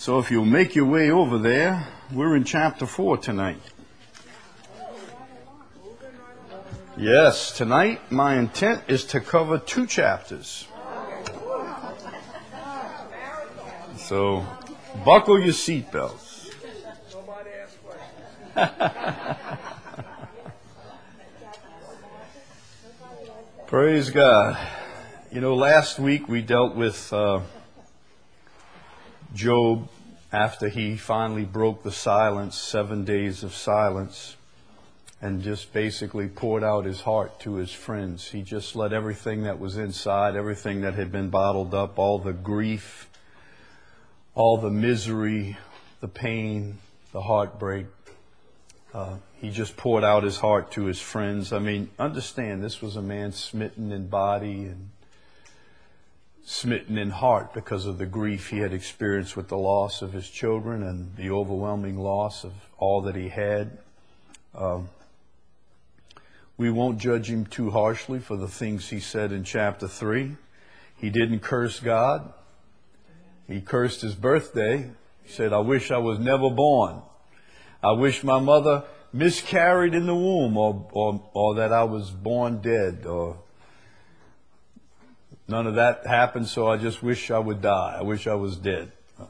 So if you'll make your way over there, we're in chapter 4 tonight. Yes, tonight my intent is to cover 2 chapters. So buckle your seatbelts. Praise God. You know, last week we dealt with Job after he finally broke the silence, 7 days of silence, and just basically poured out his heart to his friends. He just let everything that was inside, everything that had been bottled up, all the grief, all the misery, the pain, the heartbreak, he just poured out his heart to his friends. I mean, understand, this was a man smitten in body and smitten in heart because of the grief he had experienced with the loss of his children and the overwhelming loss of all that he had. We won't judge him too harshly for the things he said in chapter 3. He didn't curse God. He cursed his birthday. He said, I wish I was never born. I wish my mother miscarried in the womb, or that I was born dead, or none of that happened, so I just wish I would die. I wish I was dead.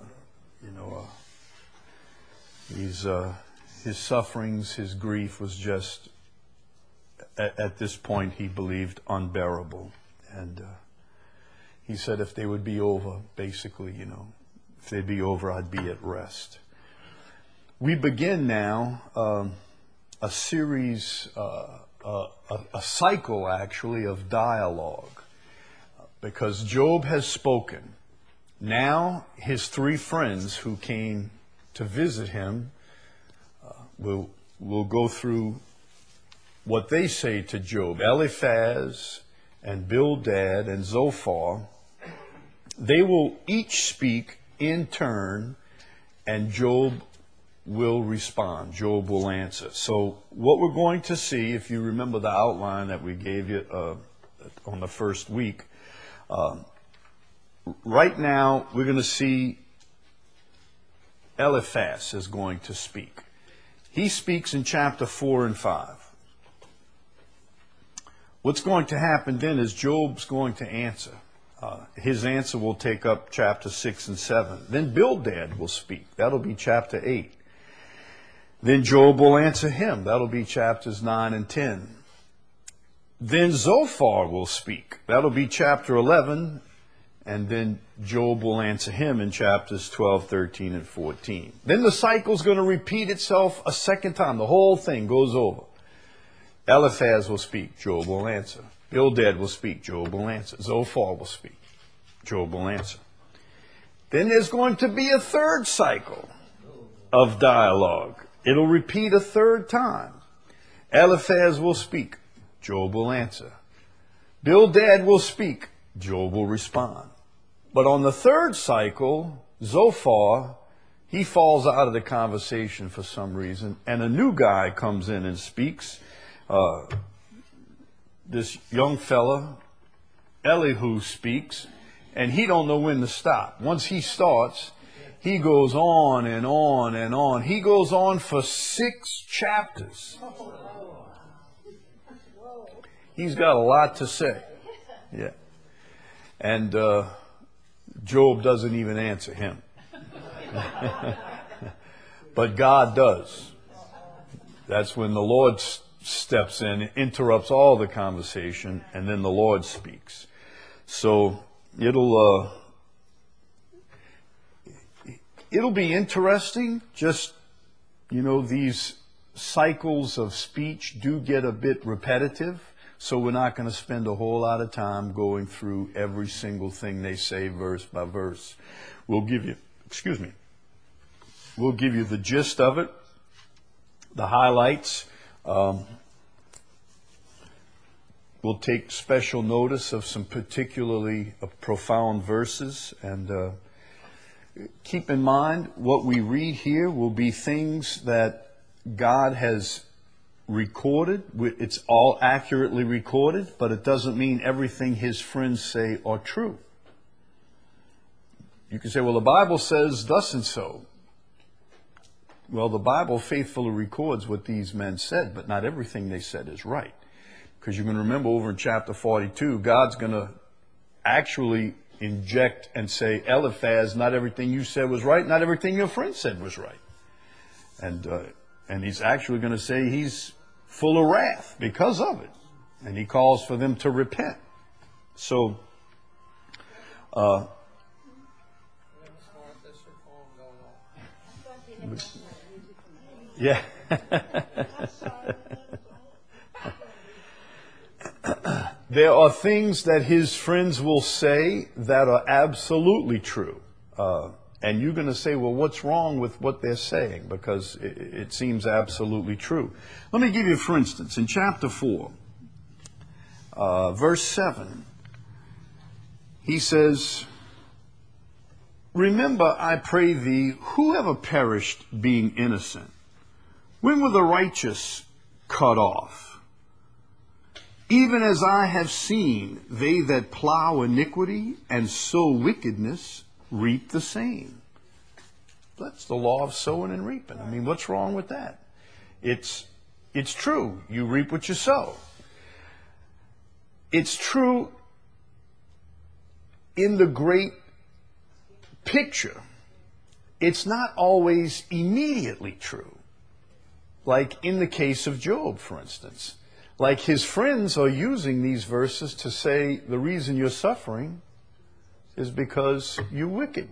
His sufferings, his grief was just, at this point, he believed unbearable. And he said if they would be over, basically, if they'd be over, I'd be at rest. We begin now a series, a cycle, actually, of dialogue. Because Job has spoken. Now his 3 friends who came to visit him will go through what they say to Job. Eliphaz and Bildad and Zophar, they will each speak in turn, and Job will respond. Job will answer. So what we're going to see, if you remember the outline that we gave you on the first week, right now we're going to see Eliphaz is going to speak. He speaks in chapter 4 and 5. What's going to happen then is Job's going to answer. His answer will take up chapter 6 and 7. Then Bildad will speak. That'll be chapter 8. Then Job will answer him. That'll be chapters 9 and 10. Then Zophar will speak. That'll be chapter 11. And then Job will answer him in chapters 12, 13, and 14. Then the cycle's going to repeat itself a second time. The whole thing goes over. Eliphaz will speak. Job will answer. Bildad will speak. Job will answer. Zophar will speak. Job will answer. Then there's going to be a third cycle of dialogue. It'll repeat a third time. Eliphaz will speak. Job will answer. Bildad will speak. Job will respond. But on the third cycle, Zophar, he falls out of the conversation for some reason, and a new guy comes in and speaks. This young fella, Elihu, speaks, and he don't know when to stop. Once he starts, he goes on and on and on. He goes on for 6 chapters. He's got a lot to say. Yeah. And Job doesn't even answer him. But God does. That's when the Lord steps in, interrupts all the conversation, and then the Lord speaks. So it'll be interesting. Just, these cycles of speech do get a bit repetitive. So we're not going to spend a whole lot of time going through every single thing they say verse by verse. We'll give you the gist of it, the highlights. We'll take special notice of some particularly profound verses. And keep in mind, what we read here will be things that God has recorded. It's all accurately recorded, but it doesn't mean everything his friends say are true. You can say, well, the Bible says thus and so. Well, the Bible faithfully records what these men said, but not everything they said is right. Because you can remember over in chapter 42, God's going to actually inject and say, Eliphaz, not everything you said was right, not everything your friend said was right. And he's actually going to say he's full of wrath because of it. And he calls for them to repent. So, yeah. There are things that his friends will say that are absolutely true. And you're going to say, well, what's wrong with what they're saying? Because it seems absolutely true. Let me give you, for instance, in chapter 4, verse 7, he says, remember, I pray thee, whoever perished being innocent? When were the righteous cut off? Even as I have seen, they that plow iniquity and sow wickedness reap the same. That's the law of sowing and reaping. I mean, what's wrong with that? It's true. You reap what you sow. It's true in the great picture. It's not always immediately true. Like in the case of Job, for instance. Like his friends are using these verses to say the reason you're suffering is because you're wicked.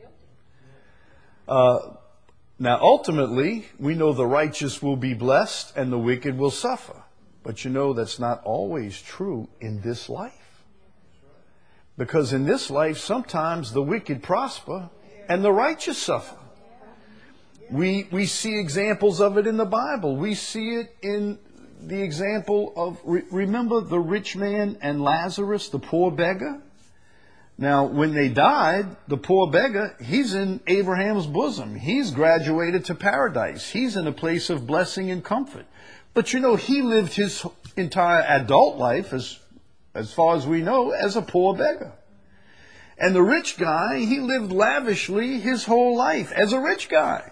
Now, ultimately, we know the righteous will be blessed and the wicked will suffer. But you know that's not always true in this life. Because in this life, sometimes the wicked prosper and the righteous suffer. We see examples of it in the Bible. We see it in the example of, remember the rich man and Lazarus, the poor beggar? Now, when they died, the poor beggar, he's in Abraham's bosom. He's graduated to paradise. He's in a place of blessing and comfort. But you know, he lived his entire adult life, as far as we know, as a poor beggar. And the rich guy, he lived lavishly his whole life as a rich guy.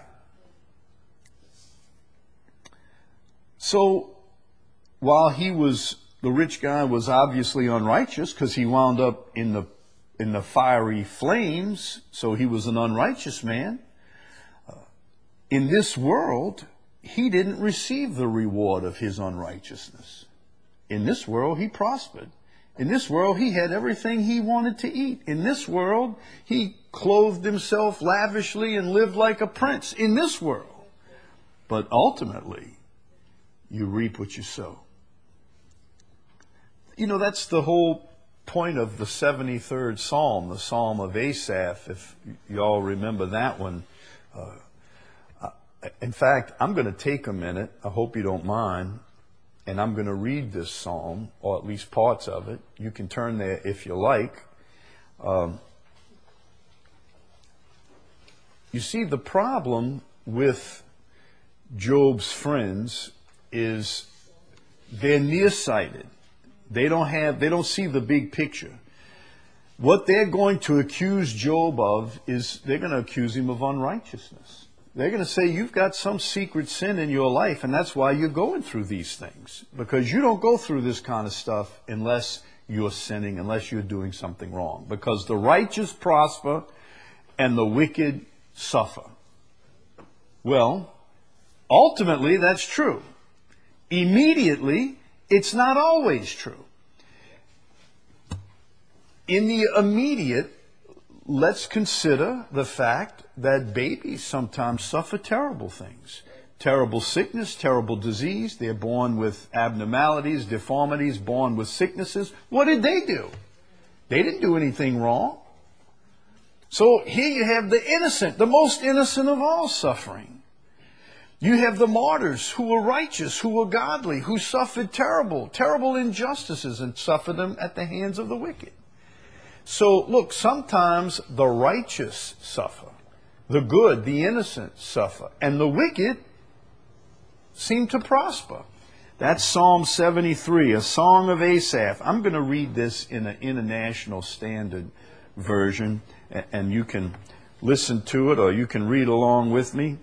So, while the rich guy was obviously unrighteous because he wound up in the fiery flames, so he was an unrighteous man. In this world, he didn't receive the reward of his unrighteousness. In this world, he prospered. In this world, he had everything he wanted to eat. In this world, he clothed himself lavishly and lived like a prince in this world. But ultimately, you reap what you sow. You know, that's the whole point of the 73rd Psalm, the Psalm of Asaph, if you all remember that one. In fact, I'm going to take a minute, I hope you don't mind, and I'm going to read this psalm, or at least parts of it. You can turn there if you like. You see, the problem with Job's friends is they're nearsighted. They don't see the big picture. What they're going to accuse Job of is they're going to accuse him of unrighteousness. They're going to say you've got some secret sin in your life, and that's why you're going through these things. Because you don't go through this kind of stuff unless you're sinning, unless you're doing something wrong. Because the righteous prosper and the wicked suffer. Well, ultimately that's true. Immediately, it's not always true. In the immediate, let's consider the fact that babies sometimes suffer terrible things. Terrible sickness, terrible disease. They're born with abnormalities, deformities, born with sicknesses. What did they do? They didn't do anything wrong. So here you have the innocent, the most innocent of all suffering. You have the martyrs who were righteous, who were godly, who suffered terrible injustices and suffered them at the hands of the wicked. So look, sometimes the righteous suffer. The good, the innocent suffer. And the wicked seem to prosper. That's Psalm 73, a song of Asaph. I'm going to read this in an International Standard version, and you can listen to it or you can read along with me.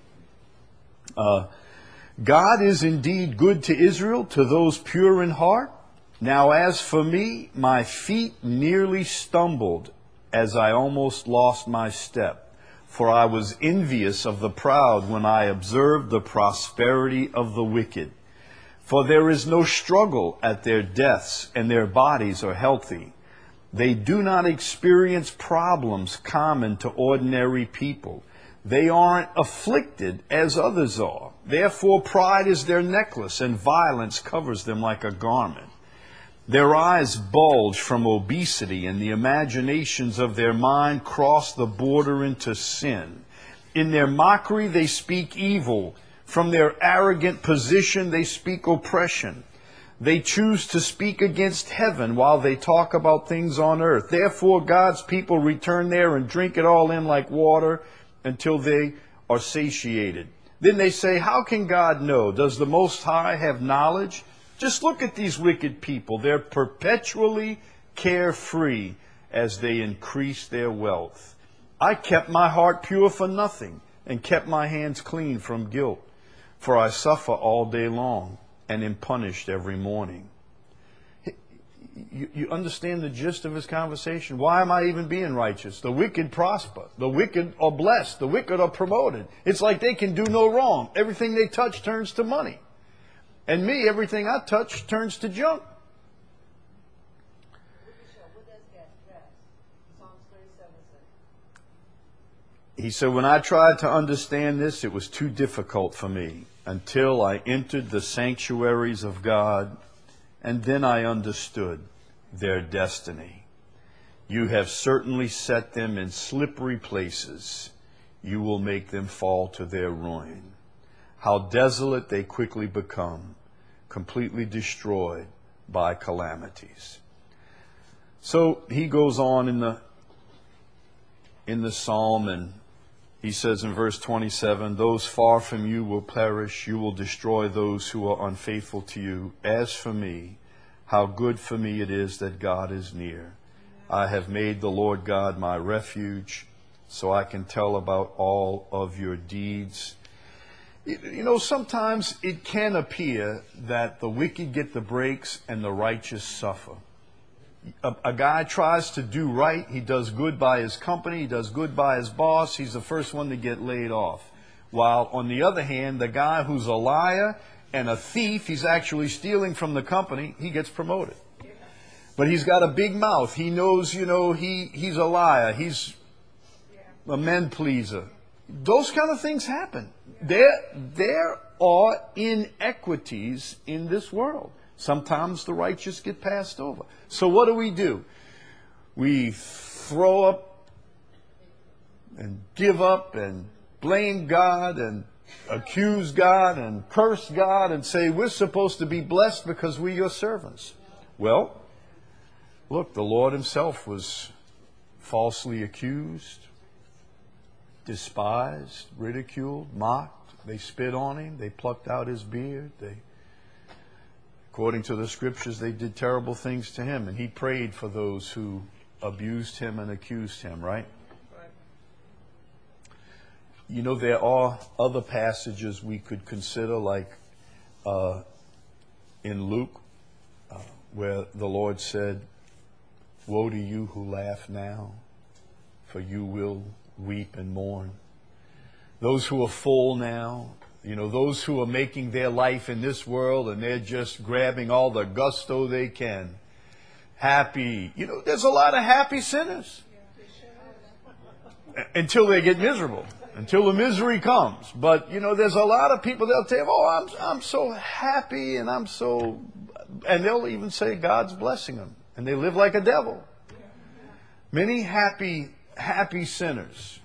God is indeed good to Israel, to those pure in heart. Now as for me, my feet nearly stumbled as I almost lost my step. For I was envious of the proud when I observed the prosperity of the wicked. For there is no struggle at their deaths, and their bodies are healthy. They do not experience problems common to ordinary people. They aren't afflicted as others are. Therefore pride is their necklace, and violence covers them like a garment. Their eyes bulge from obesity, and the imaginations of their mind cross the border into sin. In their mockery they speak evil. From their arrogant position they speak oppression. They choose to speak against heaven while they talk about things on earth. Therefore God's people return there and drink it all in like water until they are satiated. Then they say, how can God know? Does the Most High have knowledge? Just look at these wicked people. They're perpetually carefree as they increase their wealth. I kept my heart pure for nothing and kept my hands clean from guilt. For I suffer all day long and am punished every morning. You understand the gist of his conversation? Why am I even being righteous? The wicked prosper. The wicked are blessed. The wicked are promoted. It's like they can do no wrong. Everything they touch turns to money. And me, everything I touch turns to junk. He said, when I tried to understand this, it was too difficult for me until I entered the sanctuaries of God, and then I understood their destiny. You have certainly set them in slippery places. You will make them fall to their ruin. How desolate they quickly become, completely destroyed by calamities. So he goes on in the psalm, and he says in verse 27, those far from you will perish. You will destroy those who are unfaithful to you. As for me, how good for me it is that God is near. I have made the Lord God my refuge, so I can tell about all of your deeds. You know, sometimes it can appear that the wicked get the breaks and the righteous suffer. A guy tries to do right. He does good by his company. He does good by his boss. He's the first one to get laid off. While on the other hand, the guy who's a liar and a thief, he's actually stealing from the company, he gets promoted. But he's got a big mouth. He knows, he's a liar. He's a men pleaser. Those kind of things happen. There are inequities in this world. Sometimes the righteous get passed over. So what do? We throw up and give up and blame God and accuse God and curse God and say we're supposed to be blessed because we're your servants. Well, look, the Lord himself was falsely accused, despised, ridiculed, mocked. They spit on him. They plucked out his beard. According to the scriptures, they did terrible things to him, and he prayed for those who abused him and accused him, right? You know, there are other passages we could consider, like in Luke, where the Lord said, woe to you who laugh now, for you will weep and mourn. Those who are full now, those who are making their life in this world and they're just grabbing all the gusto they can. Happy. There's a lot of happy sinners. Until they get miserable. Until the misery comes. But, there's a lot of people, they'll tell you, I'm so happy and and they'll even say God's blessing them. And they live like a devil. Many happy sinners.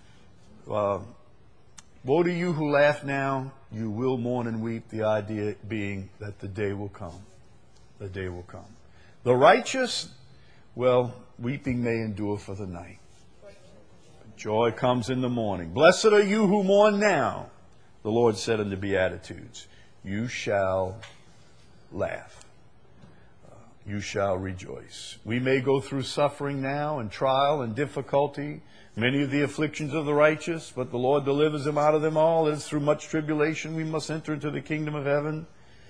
Woe to you who laugh now, you will mourn and weep, the idea being that the day will come. The day will come. The righteous, well, weeping may endure for the night. But joy comes in the morning. Blessed are you who mourn now. The Lord said in the Beatitudes, you shall laugh. you shall rejoice. We may go through suffering now and trial and difficulty, many of the afflictions of the righteous, but the Lord delivers them out of them all. It is through much tribulation we must enter into the kingdom of heaven.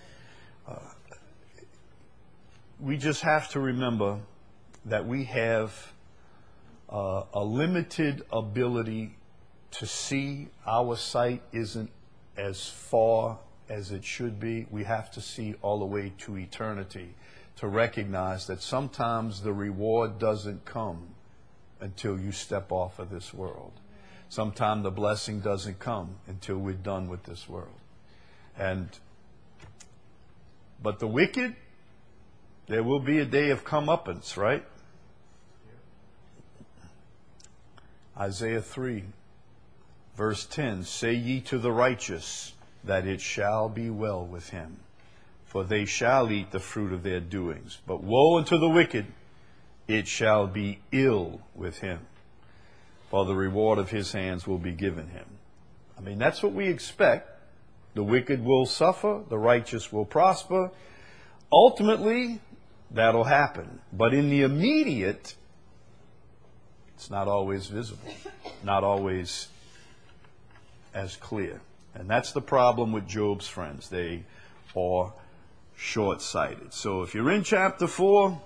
We just have to remember that we have a limited ability to see. Our sight isn't as far as it should be. We have to see all the way to eternity to recognize that sometimes the reward doesn't come until you step off of this world. Sometimes the blessing doesn't come until we're done with this world. But the wicked, there will be a day of comeuppance, right? Isaiah 3, verse 10, say ye to the righteous that it shall be well with him, for they shall eat the fruit of their doings. But woe unto the wicked, it shall be ill with him, for the reward of his hands will be given him. I mean, that's what we expect. The wicked will suffer, the righteous will prosper. Ultimately, that'll happen. But in the immediate, it's not always visible, not always as clear. And that's the problem with Job's friends. They are short-sighted. So if you're in chapter 4,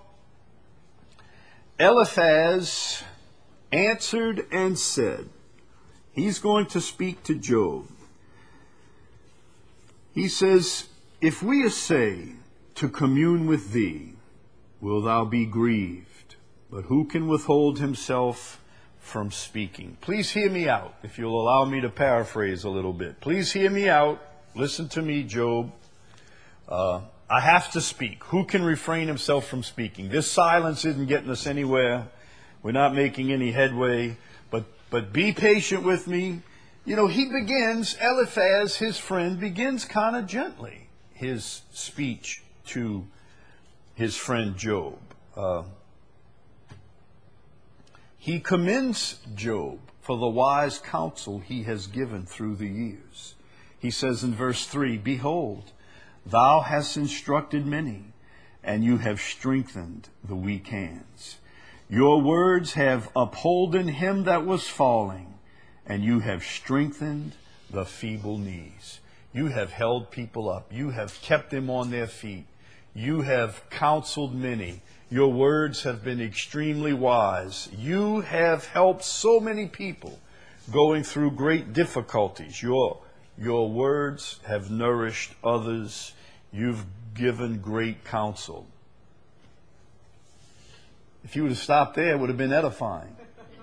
Eliphaz answered and said, he's going to speak to Job. He says, if we essay to commune with thee, will thou be grieved? But who can withhold himself from speaking? Please hear me out, if you'll allow me to paraphrase a little bit. Please hear me out. Listen to me, Job. I have to speak. Who can refrain himself from speaking? This silence isn't getting us anywhere. We're not making any headway. But be patient with me. You know, he begins, Eliphaz, his friend, begins kind of gently his speech to his friend Job. He commends Job for the wise counsel he has given through the years. He says in verse 3, behold, thou hast instructed many, and you have strengthened the weak hands. Your words have upholden him that was falling, and you have strengthened the feeble knees. You have held people up. You have kept them on their feet. You have counseled many. Your words have been extremely wise. You have helped so many people going through great difficulties. Your words have nourished others. You've given great counsel. If you would have stopped there, it would have been edifying.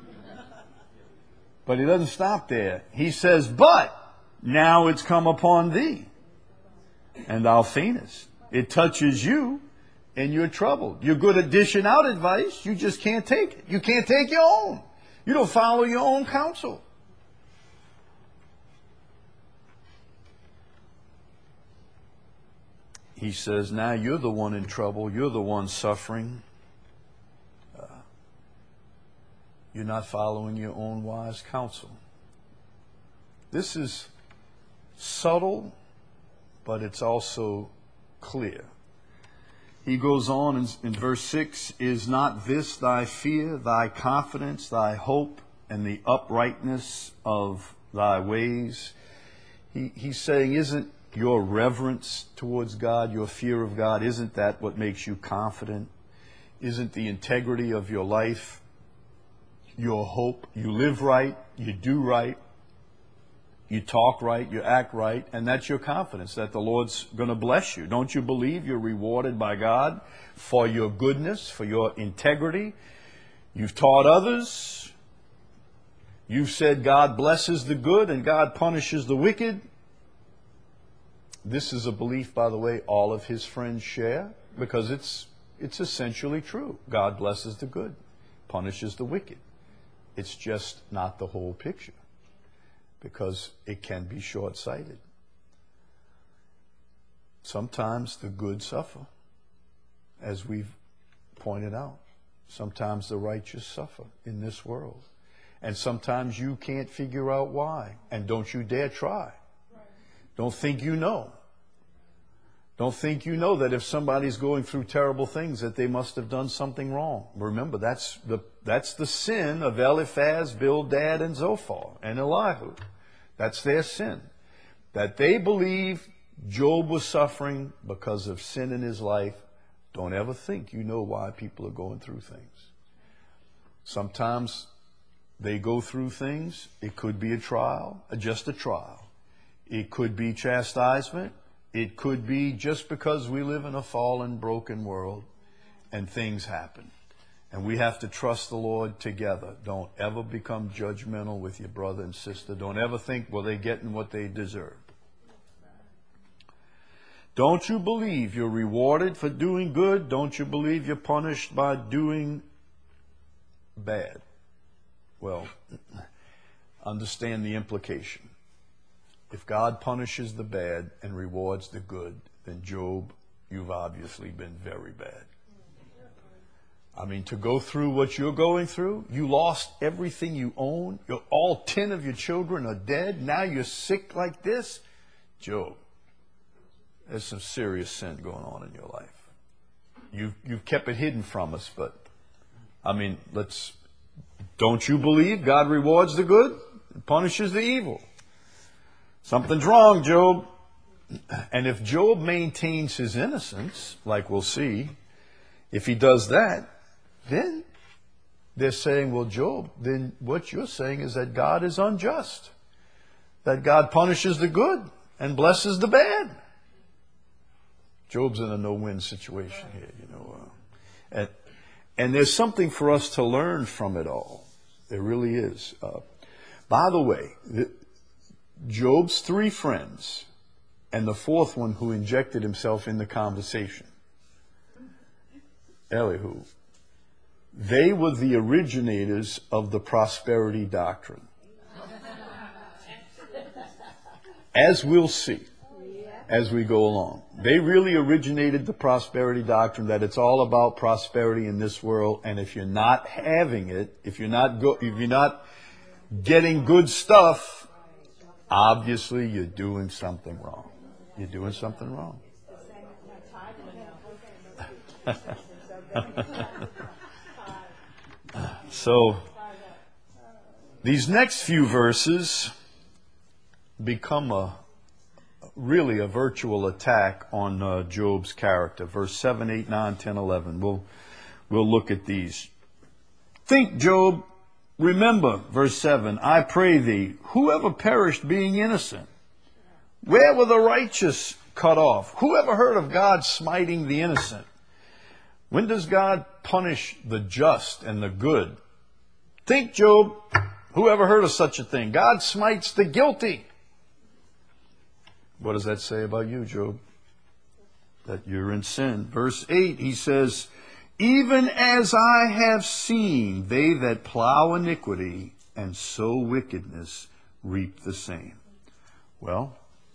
But he doesn't stop there. He says, but now it's come upon thee, and thou faintest. It touches you, and you're troubled. You're good at dishing out advice. You just can't take it. You can't take your own. You don't follow your own counsel. He says, now you're the one in trouble. You're the one suffering. You're not following your own wise counsel. This is subtle, but it's also clear. He goes on in verse 6, is not this thy fear, thy confidence, thy hope, and the uprightness of thy ways? He's saying, isn't your reverence towards God, your fear of God, isn't that what makes you confident? Isn't the integrity of your life your hope? You live right, you do right, you talk right, you act right, and that's your confidence that the Lord's going to bless you. Don't you believe you're rewarded by God for your goodness, for your integrity? You've taught others. You've said God blesses the good and God punishes the wicked. This is a belief, by the way, all of his friends share, because it's essentially true. God blesses the good, punishes the wicked. It's just not the whole picture, because it can be short-sighted. Sometimes the good suffer, as we've pointed out. Sometimes the righteous suffer in this world. And sometimes you can't figure out why. And don't you dare try. Don't think you know. Don't think you know that if somebody's going through terrible things that they must have done something wrong. Remember, that's the sin of Eliphaz, Bildad, and Zophar, and Elihu. That's their sin. That they believe Job was suffering because of sin in his life. Don't ever think you know why people are going through things. Sometimes they go through things. It could be a trial, just a trial. It could be chastisement. It could be just because we live in a fallen, broken world and things happen. And we have to trust the Lord together. Don't ever become judgmental with your brother and sister. Don't ever think, well, they're getting what they deserve. Don't you believe you're rewarded for doing good? Don't you believe you're punished by doing bad? Well, understand the implication. If God punishes the bad and rewards the good, then Job, you've obviously been very bad. I mean, to go through what you're going through, you lost everything you own. All 10 of your children are dead. Now you're sick like this. Job, there's some serious sin going on in your life. You've kept it hidden from us, but I mean, don't you believe God rewards the good and punishes the evil? Something's wrong, Job. And if Job maintains his innocence, like we'll see, if he does that, then they're saying, well, Job, then what you're saying is that God is unjust. That God punishes the good and blesses the bad. Job's in a no-win situation here, And there's something for us to learn from it all. There really is. By the way, Job's 3 friends and the 4th one who injected himself in the conversation, Elihu, they were the originators of the prosperity doctrine. As we'll see as we go along. They really originated the prosperity doctrine, that it's all about prosperity in this world, and if you're not having it, if you're not getting good stuff, obviously, you're doing something wrong. You're doing something wrong. So, these next few verses become really a virtual attack on Job's character. Verse 7, 8, 9, 10, 11. We'll look at these. Think, Job. Remember, verse 7, I pray thee, whoever perished being innocent? Where were the righteous cut off? Who ever heard of God smiting the innocent? When does God punish the just and the good? Think, Job, who ever heard of such a thing? God smites the guilty. What does that say about you, Job? That you're in sin. Verse 8, he says, even as I have seen, they that plow iniquity and sow wickedness reap the same. Well,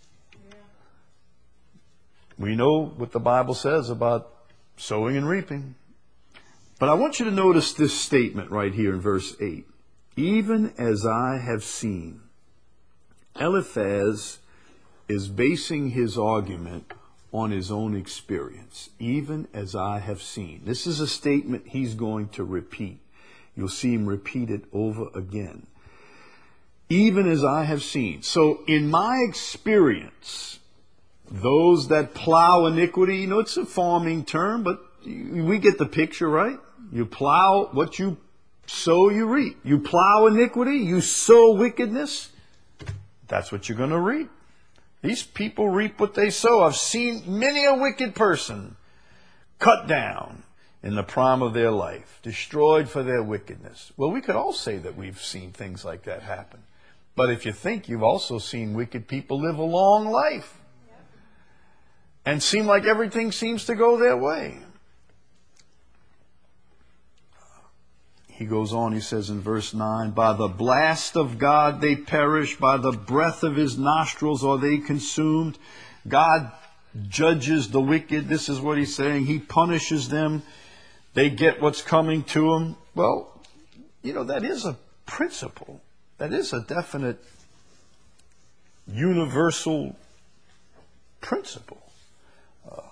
we know what the Bible says about sowing and reaping. But I want you to notice this statement right here in verse 8. Even as I have seen. Eliphaz is basing his argument on his own experience, even as I have seen. This is a statement he's going to repeat. You'll see him repeat it over again. Even as I have seen. So in my experience, those that plow iniquity, it's a farming term, but we get the picture, right? You plow, what you sow, you reap. You plow iniquity, you sow wickedness. That's what you're going to reap. These people reap what they sow. I've seen many a wicked person cut down in the prime of their life, destroyed for their wickedness. Well, we could all say that we've seen things like that happen. But if you think, you've also seen wicked people live a long life and seem like everything seems to go their way. He goes on, he says in verse 9, by the blast of God they perish, by the breath of his nostrils are they consumed. God judges the wicked. This is what he's saying. He punishes them. They get what's coming to them. Well, that is a principle. That is a definite universal principle.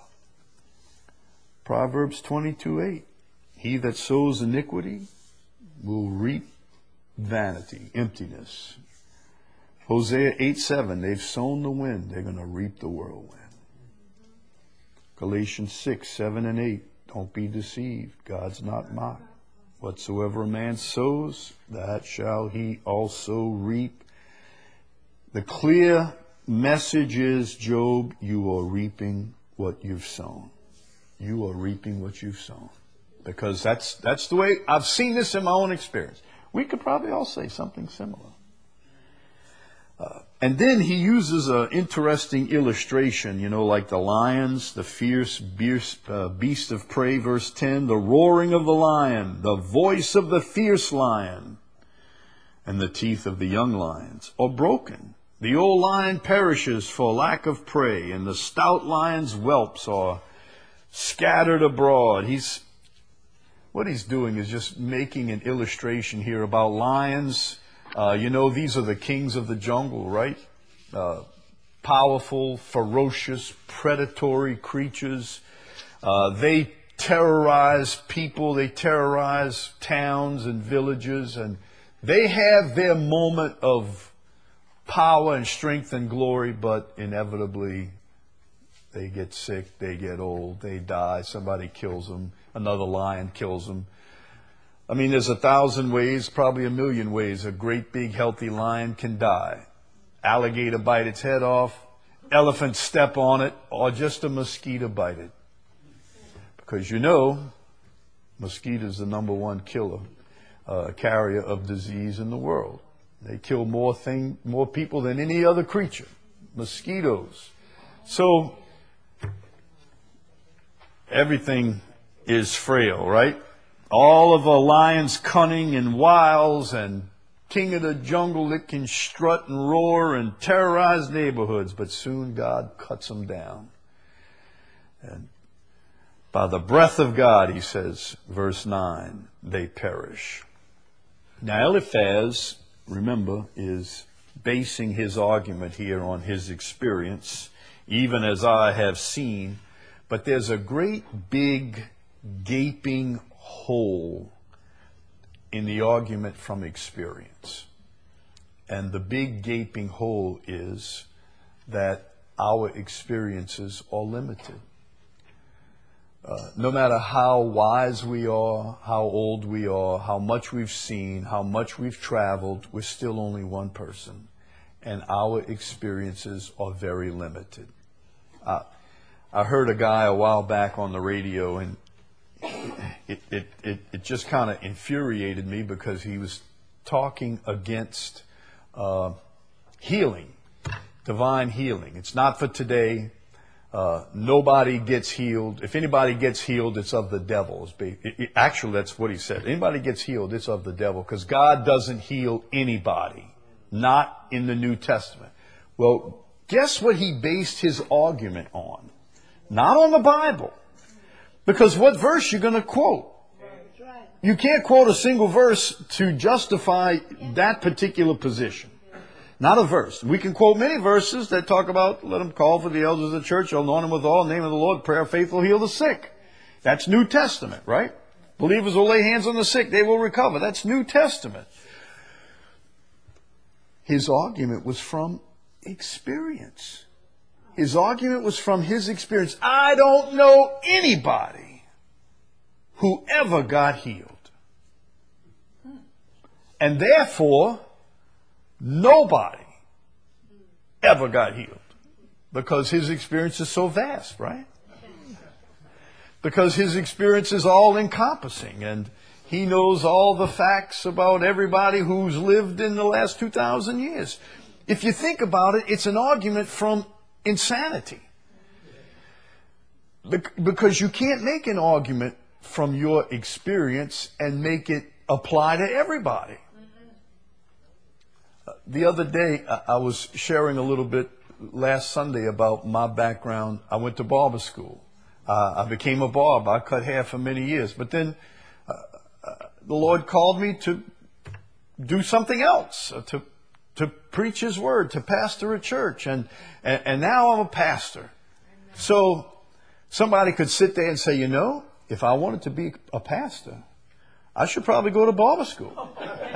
Proverbs 22:8. He that sows iniquity will reap vanity, emptiness. Hosea 8:7. They've sown the wind. They're going to reap the whirlwind. Galatians 6:7 and 8. Don't be deceived. God's not mocked. Whatsoever a man sows, that shall he also reap. The clear message is, Job, you are reaping what you've sown. You are reaping what you've sown. Because that's the way I've seen this in my own experience. We could probably all say something similar. And then he uses an interesting illustration, like the lions, the fierce beast of prey, verse 10, the roaring of the lion, the voice of the fierce lion, and the teeth of the young lions are broken. The old lion perishes for lack of prey, and the stout lion's whelps are scattered abroad. What he's doing is just making an illustration here about lions. These are the kings of the jungle, right? Powerful, ferocious, predatory creatures. They terrorize people. They terrorize towns and villages. And they have their moment of power and strength and glory, but inevitably they get sick, they get old, they die, somebody kills them, another lion kills them. I mean, there's 1,000 ways, probably 1,000,000 ways a great big healthy lion can die. Alligator bite its head off, elephant step on it, or just a mosquito bite it. Because mosquitoes are the number one killer, carrier of disease in the world. They kill more people than any other creature. Mosquitoes. So, everything is frail, right? All of a lion's cunning and wiles and king of the jungle that can strut and roar and terrorize neighborhoods, but soon God cuts them down. And by the breath of God, he says, verse 9, they perish. Now Eliphaz, remember, is basing his argument here on his experience, even as I have seen. But there's a great big gaping hole in the argument from experience. And the big gaping hole is that our experiences are limited. No matter how wise we are, how old we are, how much we've seen, how much we've traveled, we're still only one person. And our experiences are very limited. I heard a guy a while back on the radio, and it just kind of infuriated me because he was talking against healing, divine healing. It's not for today. Nobody gets healed. If anybody gets healed, it's of the devil. Actually, that's what he said. Anybody gets healed, it's of the devil, because God doesn't heal anybody, not in the New Testament. Well, guess what he based his argument on? Not on the Bible. Because what verse you're going to quote? You can't quote a single verse to justify that particular position. Not a verse. We can quote many verses that talk about, let them call for the elders of the church, anoint them with all, in the name of the Lord, prayer faithful, heal the sick. That's New Testament, right? Believers will lay hands on the sick, they will recover. That's New Testament. His argument was from experience. His argument was from his experience. I don't know anybody who ever got healed. And therefore, nobody ever got healed. Because his experience is so vast, right? Because his experience is all encompassing, and he knows all the facts about everybody who's lived in the last 2,000 years. If you think about it, it's an argument from insanity. Because you can't make an argument from your experience and make it apply to everybody. The other day, I was sharing a little bit last Sunday about my background. I went to barber school. I became a barber. I cut hair for many years. But then the Lord called me to do something else, to preach His Word, to pastor a church. And now I'm a pastor. So Somebody could sit there and say, you know, if I wanted to be a pastor, I should probably go to barber school.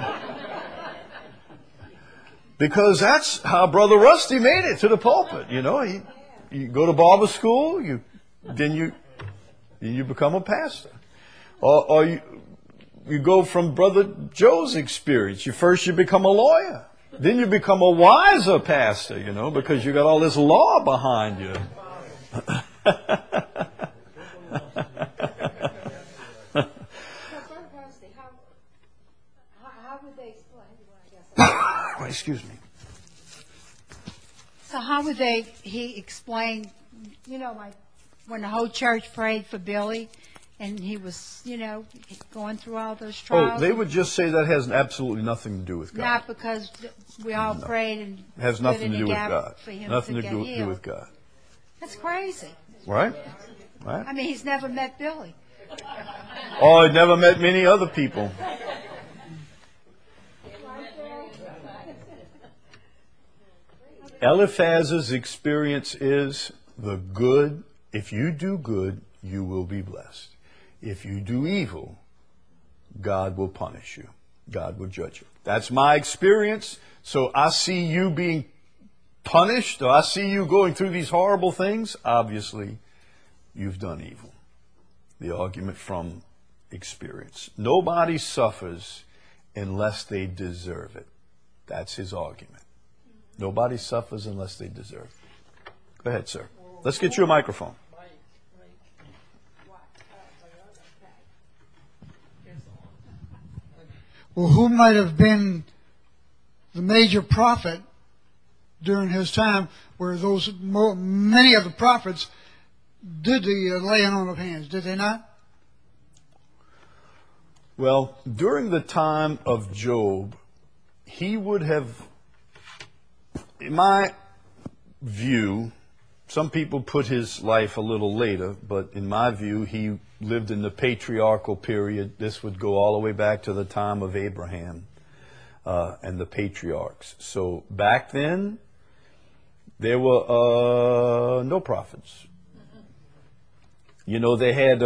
Because that's how Brother Rusty made it to the pulpit. You know, you go to barber school, then you become a pastor. Or you go from Brother Joe's experience. You become a lawyer. Then you become a wiser pastor, you know, because you got all this law behind you. Excuse me. So how would he explain, you know, like when the whole church prayed for Billy and he was, you know, going through all those trials? Oh, they would just say that has absolutely nothing to do with God. Not because we all prayed and it has nothing to do with God. For him nothing to do healed. with God. That's crazy. Right? Right? I mean, he's never met Billy. Oh, I've never met many other people. Eliphaz's experience is the good. If you do good, you will be blessed. If you do evil, God will punish you. God will judge you. That's my experience. So I see you being punished, or I see you going through these horrible things. Obviously, you've done evil. The argument from experience. Nobody suffers unless they deserve it. That's his argument. Nobody suffers unless they deserve it. Go ahead, sir. Let's get you a microphone. Well, who might have been the major prophet during his time where many of the prophets did the laying on of hands, did they not? Well, during the time of Job, he would have, in my view, some people put his life a little later, but in my view, he lived in the patriarchal period. This would go all the way back to the time of Abraham and the patriarchs. So back then, there were no prophets. You know, they had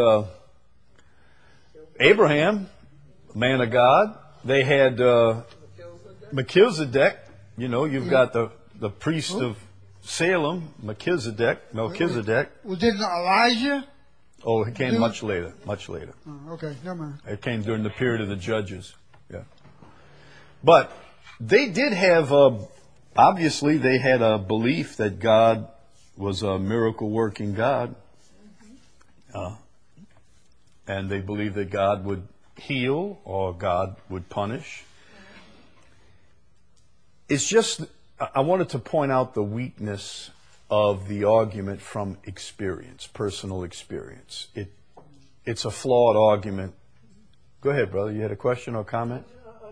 Abraham, a man of God. They had Melchizedek. You know, you've got the priest of Salem, Melchizedek. Well, didn't Elijah? Oh, it came much later. Oh, okay, never mind. It came during the period of the judges. Yeah. But they did have, obviously, they had a belief that God was a miracle-working God. And they believed that God would heal or God would punish. It's just, I wanted to point out the weakness of the argument from experience, personal experience. It's a flawed argument. Go ahead, brother. You had a question or comment?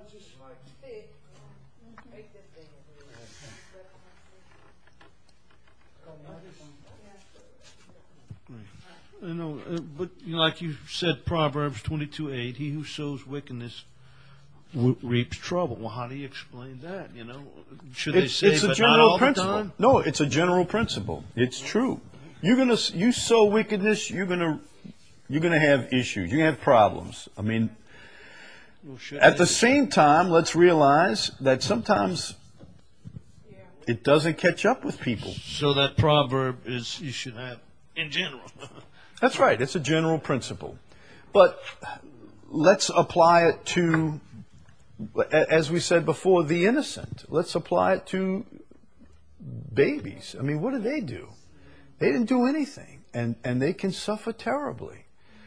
You know, but you know, like you said, Proverbs 22:8, he who sows wickedness reaps trouble. Well, how do you explain that? You know, should they say it's a but general not all principle? the time? No, it's a general principle. It's true. You sow wickedness, you're gonna have issues. You're gonna have problems. I mean, at the same time, let's realize that sometimes it doesn't catch up with people. So that proverb is you should have in general. That's right. It's a general principle. But let's apply it to, as we said before, the innocent. Let's apply it to babies. I mean, what do? They didn't do anything, and they can suffer terribly.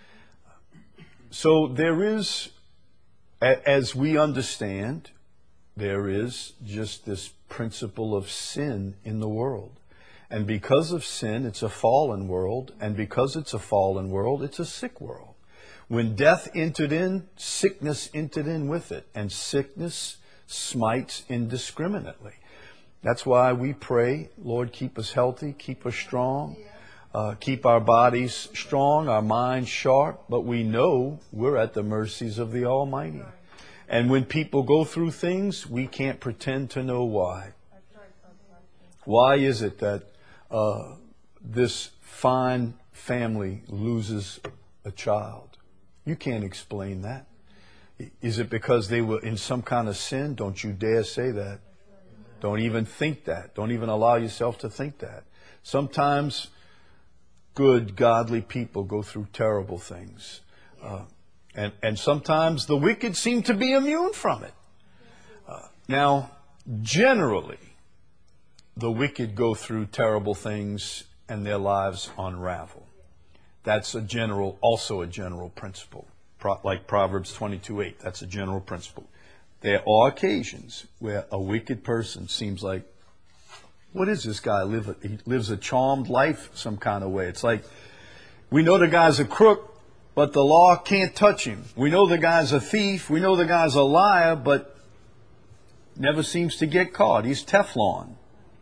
So there is, as we understand, there is just this principle of sin in the world. And because of sin, it's a fallen world. And because it's a fallen world, it's a sick world. When death entered in, sickness entered in with it. And sickness smites indiscriminately. That's why we pray, Lord, keep us healthy, keep us strong, keep our bodies strong, our minds sharp. But we know we're at the mercies of the Almighty. And when people go through things, we can't pretend to know why. Why is it that this fine family loses a child. You can't explain that. Is it because they were in some kind of sin? Don't you dare say that. Don't even think that. Don't even allow yourself to think that. Sometimes good, godly people go through terrible things. And sometimes the wicked seem to be immune from it. Now, generally, the wicked go through terrible things and their lives unravel. That's also a general principle. Like Proverbs 22:8, that's a general principle. There are occasions where a wicked person seems like, what is this guy? He lives a charmed life some kind of way. It's like, we know the guy's a crook, but the law can't touch him. We know the guy's a thief. We know the guy's a liar, but never seems to get caught. He's Teflon.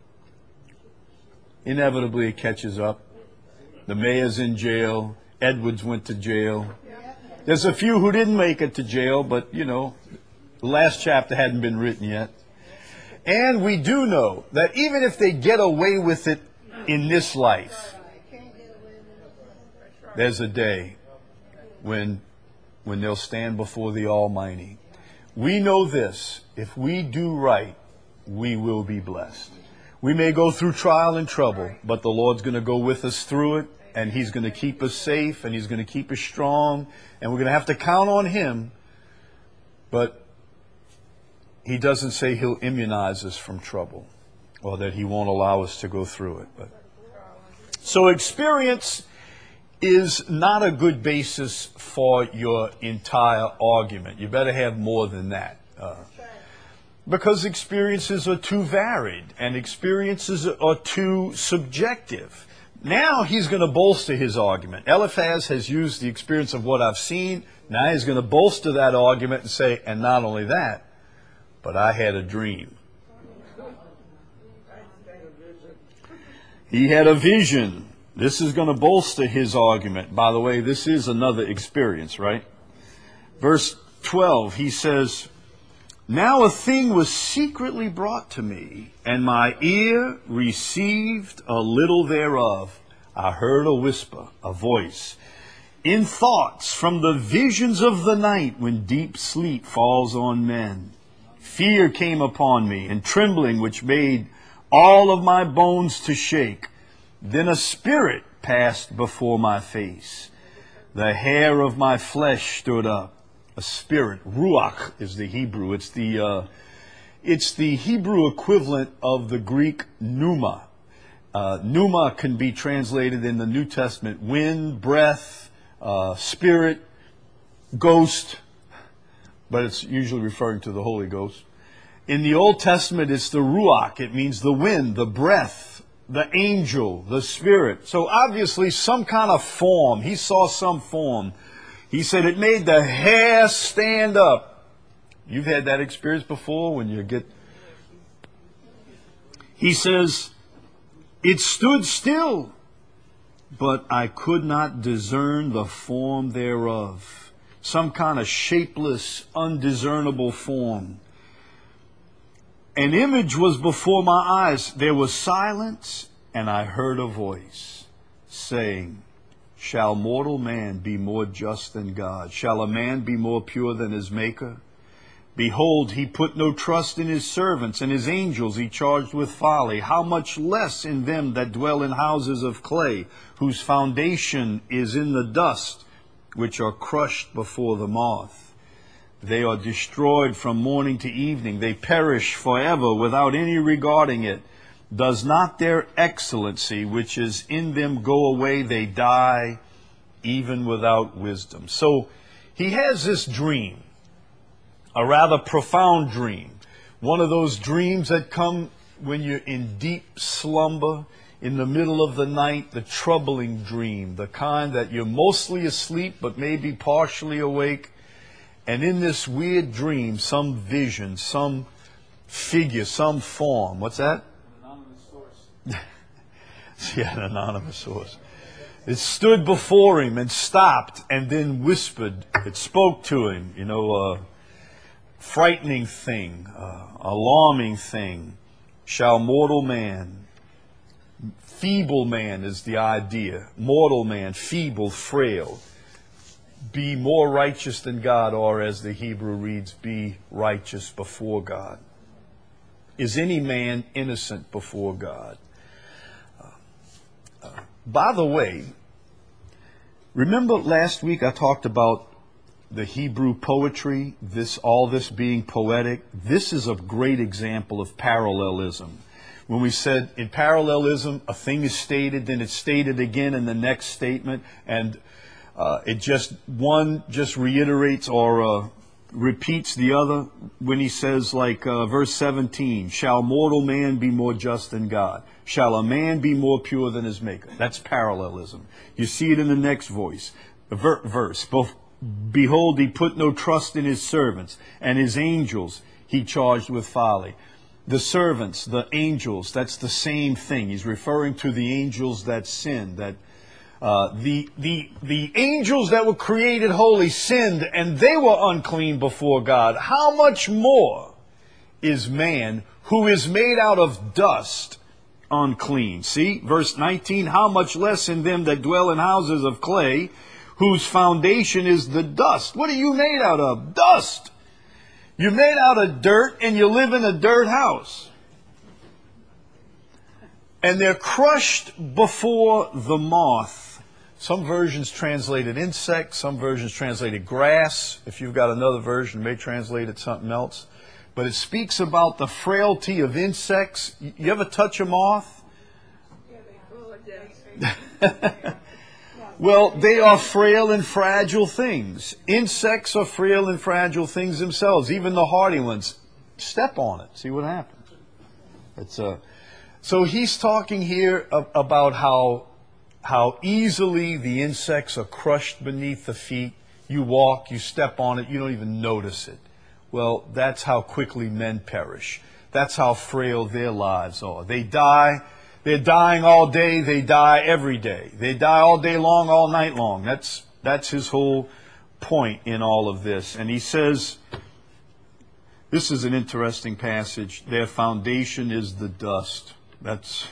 Inevitably, it catches up. The mayor's in jail. Edwards went to jail. There's a few who didn't make it to jail, but, the last chapter hadn't been written yet. And we do know that even if they get away with it in this life, there's a day when they'll stand before the Almighty. We know this: if we do right, we will be blessed. We may go through trial and trouble, but the Lord's going to go with us through it, and He's going to keep us safe, and He's going to keep us strong, and we're going to have to count on Him. But He doesn't say He'll immunize us from trouble, or that He won't allow us to go through it. So experience is not a good basis for your entire argument. You better have more than that. Because experiences are too varied and experiences are too subjective. Now he's going to bolster his argument. Eliphaz has used the experience of what I've seen. Now he's going to bolster that argument and say, and not only that, but I had a dream. He had a vision. This is going to bolster his argument. By the way, this is another experience, right? Verse 12, he says, now a thing was secretly brought to me, and my ear received a little thereof. I heard a whisper, a voice, in thoughts from the visions of the night when deep sleep falls on men. Fear came upon me, and trembling which made all of my bones to shake. Then a spirit passed before my face. The hair of my flesh stood up. A spirit, ruach is the Hebrew. It's the Hebrew equivalent of the Greek pneuma. Pneuma can be translated in the New Testament wind, breath, spirit, ghost, but it's usually referring to the Holy Ghost. In the Old Testament, it's the ruach. It means the wind, the breath, the angel, the spirit. So obviously some kind of form. He saw some form. He said it made the hair stand up. You've had that experience before when you get... He says, it stood still, but I could not discern the form thereof. Some kind of shapeless, undiscernible form. An image was before my eyes. There was silence, and I heard a voice saying, shall mortal man be more just than God? Shall a man be more pure than his Maker? Behold, he put no trust in his servants, and his angels he charged with folly. How much less in them that dwell in houses of clay, whose foundation is in the dust, which are crushed before the moth. They are destroyed from morning to evening. They perish forever without any regarding it. Does not their excellency, which is in them, go away? They die, even without wisdom. So he has this dream, a rather profound dream. One of those dreams that come when you're in deep slumber, in the middle of the night, the troubling dream, the kind that you're mostly asleep but maybe partially awake. And in this weird dream, some vision, some figure, some form. What's that? Yeah, an anonymous source. It stood before him and stopped and then whispered. It spoke to him, a frightening thing, alarming thing. Shall mortal man Feeble man is the idea. Mortal man, feeble, frail. Be more righteous than God, or as the Hebrew reads, be righteous before God. Is any man innocent before God? By the way, remember last week I talked about the Hebrew poetry, all this being poetic? This is a great example of parallelism. When we said in parallelism, a thing is stated, then it's stated again in the next statement, and one just reiterates or repeats the other. When he says, like verse 17, shall mortal man be more just than God? Shall a man be more pure than his maker? That's parallelism. You see it in the next verse. Behold, he put no trust in his servants, and his angels he charged with folly. The servants, the angels, that's the same thing. He's referring to the angels that sinned, that the angels that were created holy sinned, and they were unclean before God. How much more is man, who is made out of dust, unclean? See, verse 19, how much less in them that dwell in houses of clay, whose foundation is the dust. What are you made out of? Dust. You're made out of dirt, and you live in a dirt house. And they're crushed before the moth. Some versions translated insect, some versions translated grass. If you've got another version, it may translate it something else. But it speaks about the frailty of insects. You ever touch a moth? Well, they are frail and fragile things. Insects are frail and fragile things themselves. Even the hardy ones. Step on it. See what happens. So he's talking here about how easily the insects are crushed beneath the feet. You walk, you step on it, you don't even notice it. Well, that's how quickly men perish. That's how frail their lives are. They die. They're dying all day. They die every day. They die all day long, all night long. That's his whole point in all of this. And he says, this is an interesting passage. Their foundation is the dust. That's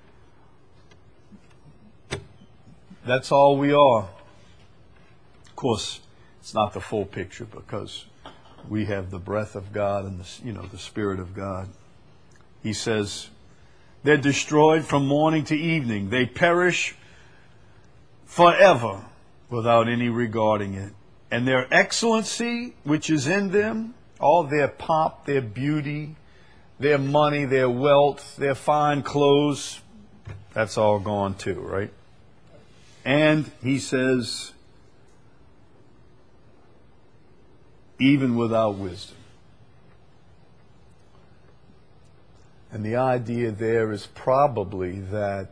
all we are. Of course, it's not the full picture, because we have the breath of God and the Spirit of God. He says, they're destroyed from morning to evening. They perish forever without any regarding it. And their excellency, which is in them, all their pomp, their beauty, their money, their wealth, their fine clothes, that's all gone too, right? And he says, even without wisdom. And the idea there is probably that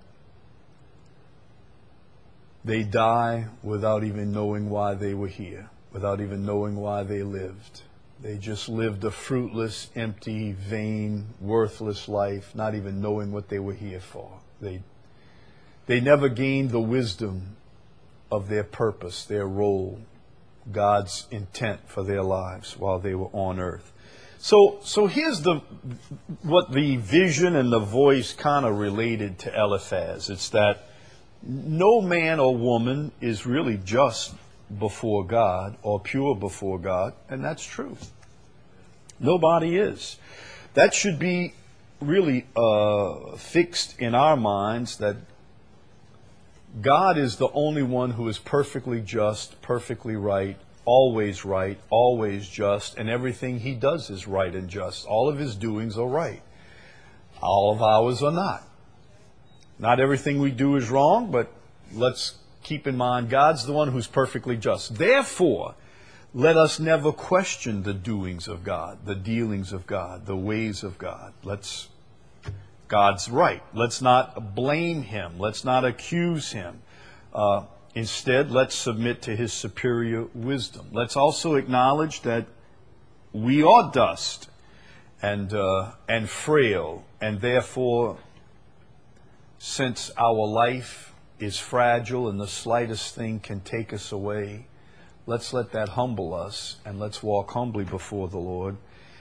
they die without even knowing why they were here, without even knowing why they lived. They just lived a fruitless, empty, vain, worthless life, not even knowing what they were here for. They never gained the wisdom of their purpose, their role, God's intent for their lives while they were on earth. So here's what the vision and the voice kind of related to Eliphaz. It's that no man or woman is really just before God or pure before God, and that's true. Nobody is. That should be really fixed in our minds, that God is the only one who is perfectly just, perfectly right, always just, and everything he does is right and just. All of his doings are right. All of ours are not. Not everything we do is wrong, but let's keep in mind God's the one who's perfectly just. Therefore, let us never question the doings of God, the dealings of God, the ways of God. God's right. Let's not blame him. Let's not accuse him. Instead, let's submit to his superior wisdom. Let's also acknowledge that we are dust and frail, and therefore, since our life is fragile and the slightest thing can take us away, let's let that humble us, and let's walk humbly before the Lord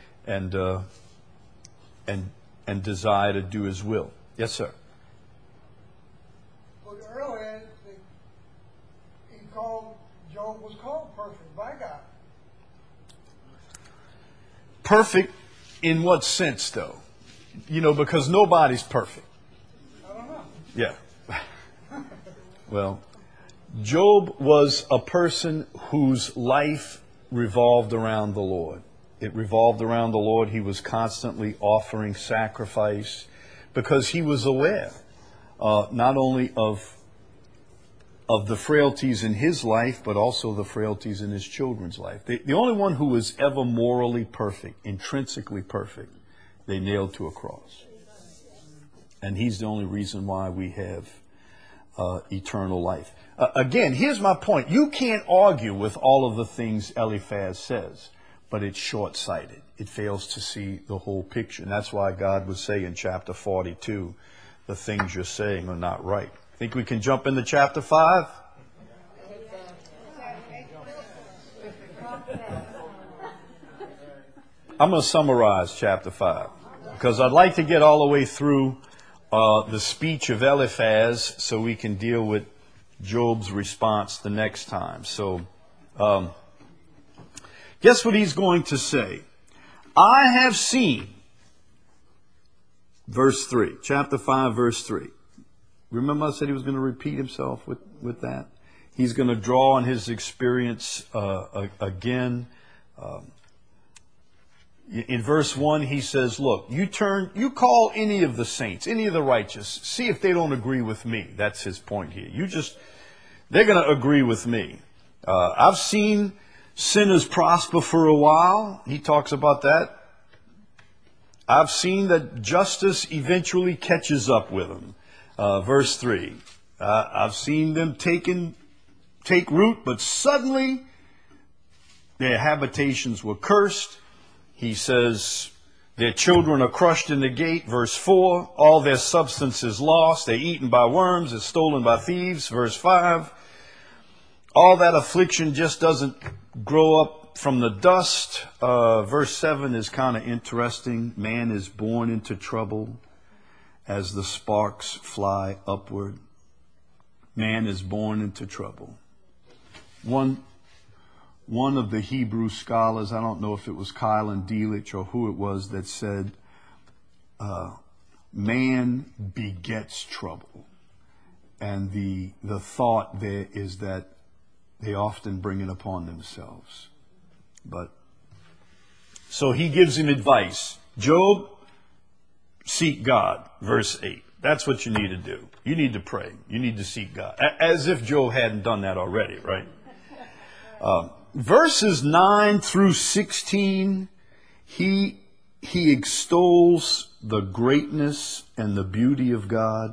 and desire to do his will. Yes, sir. perfect by God. Perfect in what sense, though? You know, because nobody's perfect. I don't know. Yeah. Well, Job was a person whose life revolved around the Lord. It revolved around the Lord. He was constantly offering sacrifice because he was aware not only of the frailties in his life, but also the frailties in his children's life. The only one who was ever morally perfect, intrinsically perfect, they nailed to a cross. And he's the only reason why we have eternal life. Again, here's my point. You can't argue with all of the things Eliphaz says, but it's short-sighted. It fails to see the whole picture. And that's why God would say in chapter 42, the things you're saying are not right. Think we can jump into chapter 5? I'm going to summarize chapter 5 because I'd like to get all the way through the speech of Eliphaz so we can deal with Job's response the next time. So, guess what he's going to say? I have seen, verse 3, chapter 5, verse 3. Remember I said he was going to repeat himself with that? He's going to draw on his experience again. In verse 1, he says, look, you call any of the saints, any of the righteous, see if they don't agree with me. That's his point here. They're going to agree with me. I've seen sinners prosper for a while. He talks about that. I've seen that justice eventually catches up with them. Verse 3, I've seen them take root, but suddenly their habitations were cursed. He says, their children are crushed in the gate. Verse 4, all their substance is lost. They're eaten by worms. They're stolen by thieves. Verse 5, all that affliction just doesn't grow up from the dust. Verse 7 is kind of interesting. Man is born into trouble as the sparks fly upward. Man is born into trouble. One of the Hebrew scholars, I don't know if it was Kylan Delitzsch or who it was, that said, man begets trouble. And the thought there is that they often bring it upon themselves. So he gives him advice. Job, seek God, verse 8. That's what you need to do. You need to pray. You need to seek God. As if Job hadn't done that already, right? Verses 9 through 16, he extols the greatness and the beauty of God.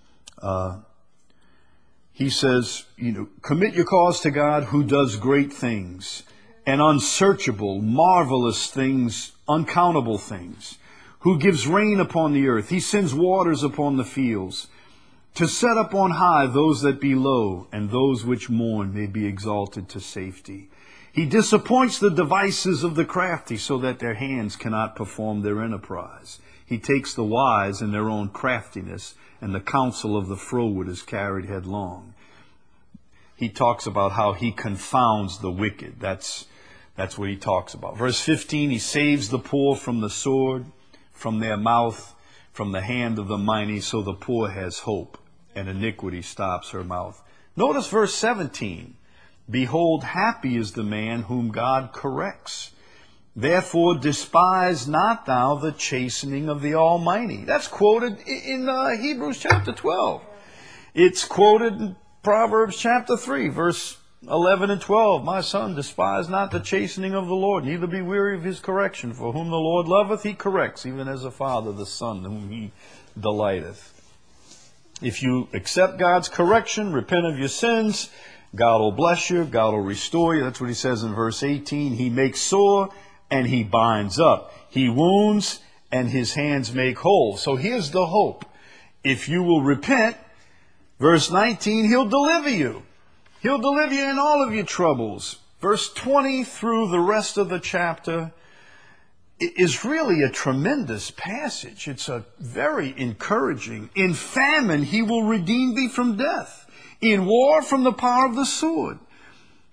He says, commit your cause to God who does great things and unsearchable, marvelous things, uncountable things, who gives rain upon the earth. He sends waters upon the fields, to set up on high those that be low, and those which mourn may be exalted to safety. He disappoints the devices of the crafty so that their hands cannot perform their enterprise. He takes the wise in their own craftiness, and the counsel of the froward is carried headlong. He talks about how he confounds the wicked. That's what he talks about. Verse 15, he saves the poor from the sword, from their mouth, from the hand of the mighty, so the poor has hope, and iniquity stops her mouth. Notice verse 17. Behold, happy is the man whom God corrects. Therefore despise not thou the chastening of the Almighty. That's quoted in Hebrews chapter 12. It's quoted in Proverbs chapter 3, verse 11 and 12. My son, despise not the chastening of the Lord, neither be weary of his correction. For whom the Lord loveth, he corrects, even as a father the son whom he delighteth. If you accept God's correction, repent of your sins, God will bless you, God will restore you. That's what he says in verse 18. He makes sore and he binds up. He wounds and his hands make whole. So here's the hope. If you will repent, verse 19, he'll deliver you. He'll deliver you in all of your troubles. Verse 20 through the rest of the chapter is really a tremendous passage. It's a very encouraging. In famine, he will redeem thee from death. In war, from the power of the sword.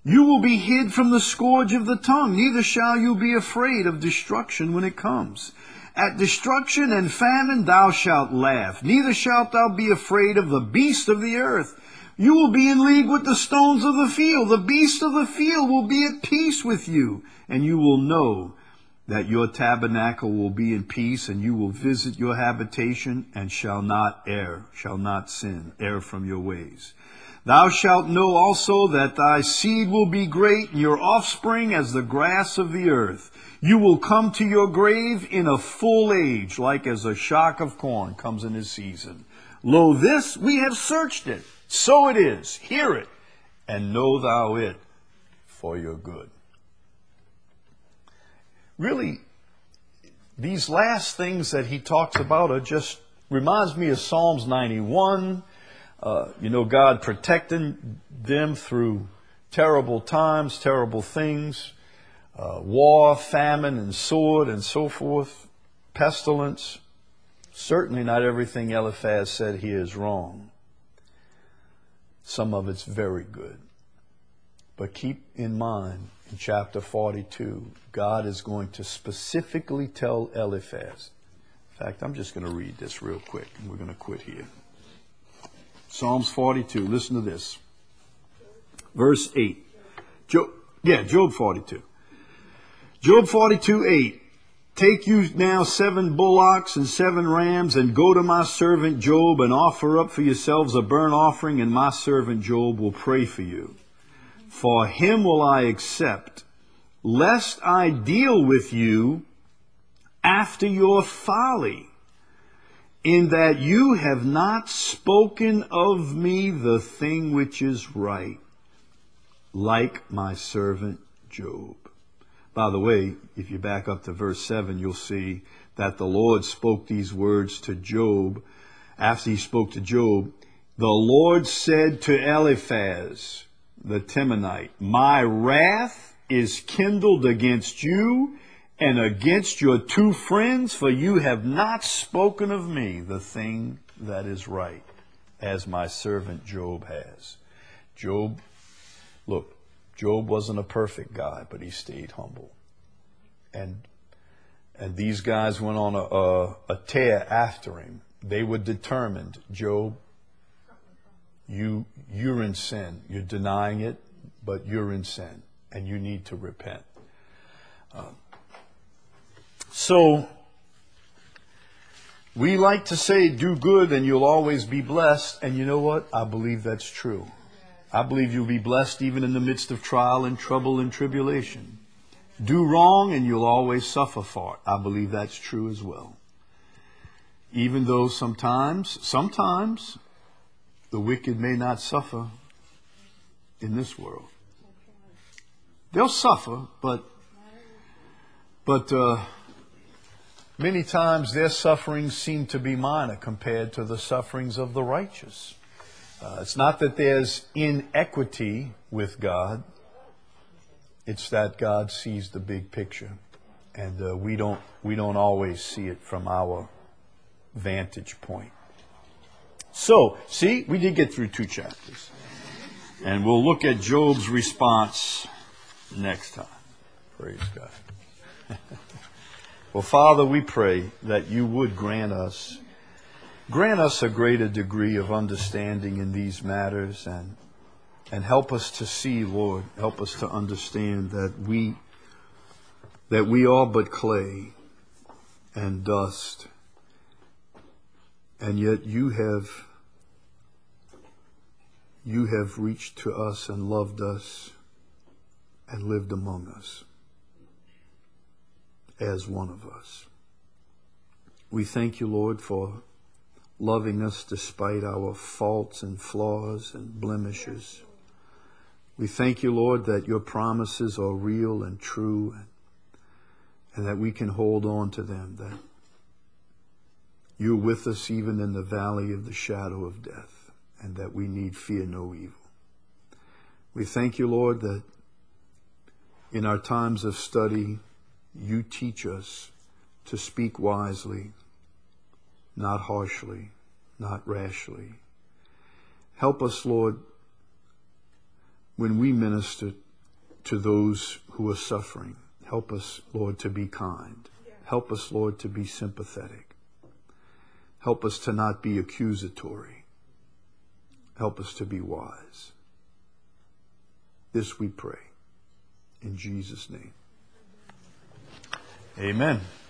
You will be hid from the scourge of the tongue, neither shall you be afraid of destruction when it comes. At destruction and famine thou shalt laugh, neither shalt thou be afraid of the beast of the earth. You will be in league with the stones of the field. The beasts of the field will be at peace with you, and you will know that your tabernacle will be in peace, and you will visit your habitation, and shall not err, shall not sin, err from your ways. Thou shalt know also that thy seed will be great, and your offspring as the grass of the earth. You will come to your grave in a full age, like as a shock of corn comes in his season. Lo, this we have searched it. So it is. Hear it, and know thou it for your good. Really, these last things that he talks about are just, reminds me of Psalms 91. God protecting them through terrible times, terrible things, war, famine, and sword, and so forth, pestilence. Certainly not everything Eliphaz said here is wrong. Some of it's very good. But keep in mind, in chapter 42, God is going to specifically tell Eliphaz. In fact, I'm just going to read this real quick, and we're going to quit here. Psalms 42, listen to this. Verse 8. Job 42. Job 42:8. Take you now 7 bullocks and 7 rams, and go to my servant Job, and offer up for yourselves a burnt offering, and my servant Job will pray for you. For him will I accept, lest I deal with you after your folly, in that you have not spoken of me the thing which is right, like my servant Job. By the way, if you back up to verse 7, you'll see that the Lord spoke these words to Job. After he spoke to Job, the Lord said to Eliphaz, the Temanite, my wrath is kindled against you and against your 2 friends, for you have not spoken of me the thing that is right, as my servant Job has. Job wasn't a perfect guy, but he stayed humble. And these guys went on a tear after him. They were determined, Job, you're in sin. You're denying it, but you're in sin, and you need to repent. So, we like to say, do good and you'll always be blessed. And you know what? I believe that's true. I believe you'll be blessed even in the midst of trial and trouble and tribulation. Do wrong and you'll always suffer for it. I believe that's true as well. Even though sometimes the wicked may not suffer in this world. They'll suffer, but many times their sufferings seem to be minor compared to the sufferings of the righteous. It's not that there's inequity with God. It's that God sees the big picture, and we don't always see it from our vantage point. So, see, we did get through 2 chapters, and we'll look at Job's response next time. Praise God. Well, Father, we pray that you would grant us a greater degree of understanding in these matters, and help us to see, Lord, help us to understand that we are but clay and dust, and yet you have reached to us and loved us and lived among us as one of us. We thank you, Lord, for loving us despite our faults and flaws and blemishes. We thank you, Lord, that your promises are real and true, and that we can hold on to them, that you're with us even in the valley of the shadow of death, and that we need fear no evil. We thank you, Lord, that in our times of study, you teach us to speak wisely, not harshly, not rashly. Help us, Lord, when we minister to those who are suffering. Help us, Lord, to be kind. Help us, Lord, to be sympathetic. Help us to not be accusatory. Help us to be wise. This we pray. In Jesus' name. Amen.